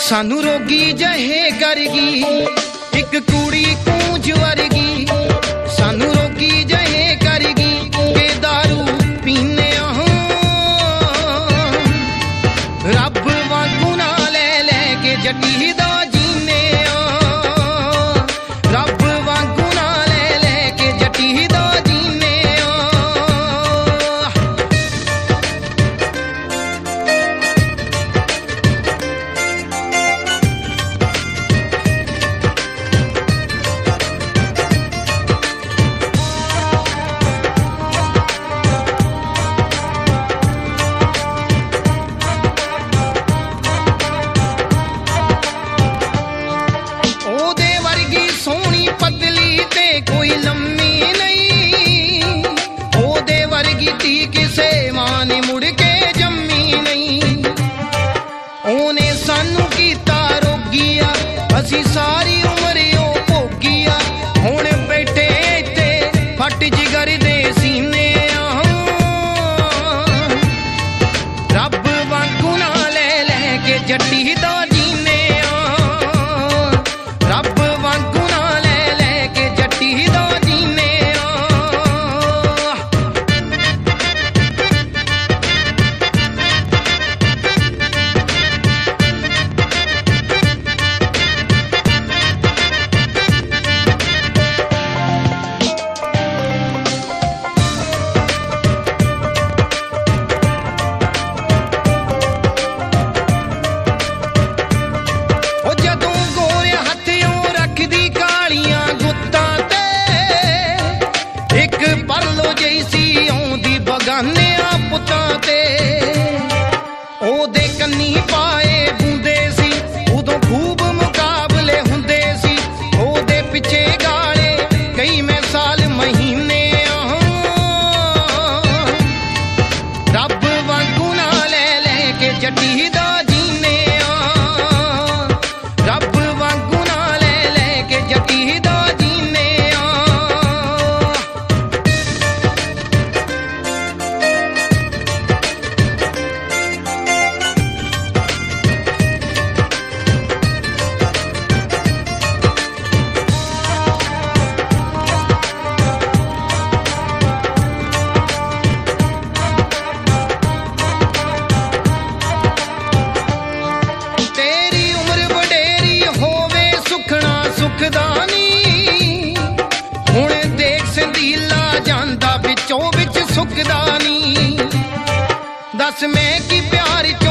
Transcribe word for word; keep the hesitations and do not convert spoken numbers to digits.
सानू रोगी जहे करगी एक कुड़ी कूंज वर्गी, सानू रोगी जहे करगी के दारू पीने रब वांगू ना ले ले के जटी दा जीने रब वांगू ना ले ले के जटी दा जीने। कोई लम्मी नहीं ओदे वर्गी धी किसे मां ने मुड़ के जम्मी नहीं। ओने सानू कीता रोगिया असी सारी उम्र ओ भोगिया, हुण बैठे इत्ते फट जिगर दे सीने रब वांगू ना ले ले के जट्टी दा जीने रब वांगू ना ले ले के जट्टी दा जीने। परलो जैसी आउंदी बगानिया पुतां ते ओदे कन्नी पाए बूंदे सी उदों खूब मुकाबले हुंदे सी, ओदे पिछे गाले कई मैं साल महीने रब वांगू ना ले ले के जट्टी दा जीने रब वांगू ना ले ले के जट्टी दा जीने। हुण देख संदीला जांदा बिचों बिच सुकदा नी, दस मैं की प्यार